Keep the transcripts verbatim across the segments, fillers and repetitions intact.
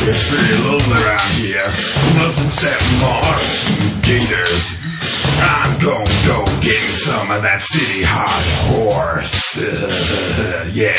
It's pretty lonely around here. Nothing except marks and gators. I'm gonna go get me some of that city hot horse. Yeah.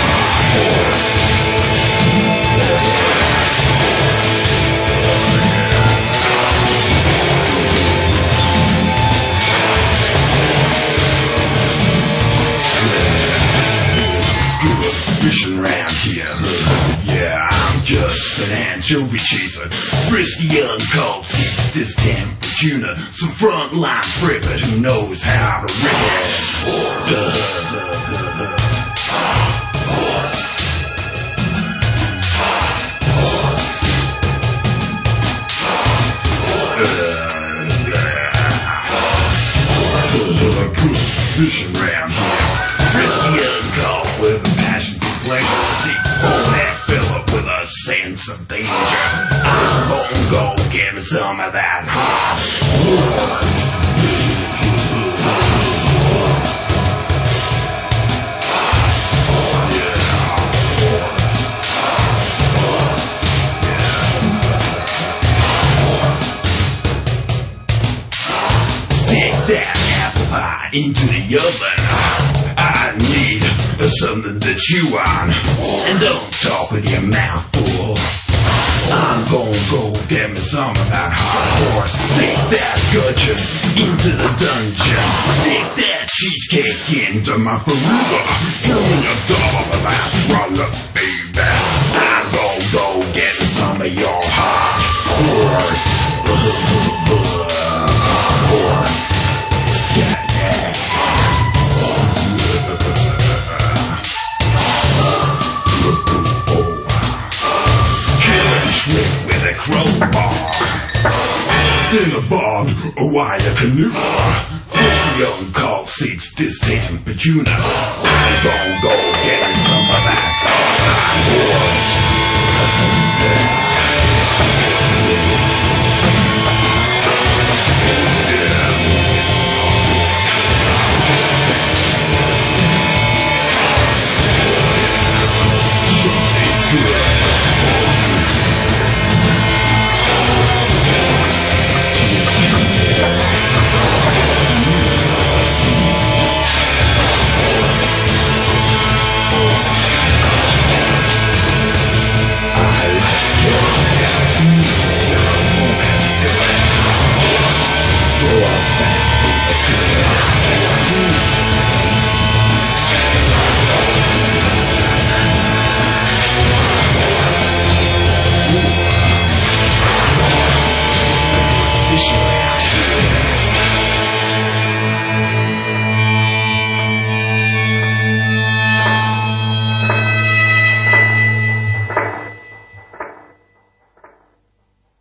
Fishing around here. Yeah, I'm just an anchovy chaser. Frisky young cold seeks this damn tuna. Some frontline fripper who knows how to rip it. Fishing around here. Frisky young cold with a passion for pleasure. Seeks for that Philip with a sense of danger. I'm gonna go get me some of that hot Stick that apple pie into the oven. I need something to chew on. And don't talk with your mouth full. I'm gonna go get me some of that hot horse. Stick that gudgeon into the dungeon. Stick that cheesecake into my freezer. Give me a dollar for that roll-up, baby. I'm gonna go get me some of your hot horse. Horse. Yeah, yeah. With a crowbar in a bog, a wire canoe. Frisky young cock seeks distant tuna. I'm gonna go get some of that hot horse.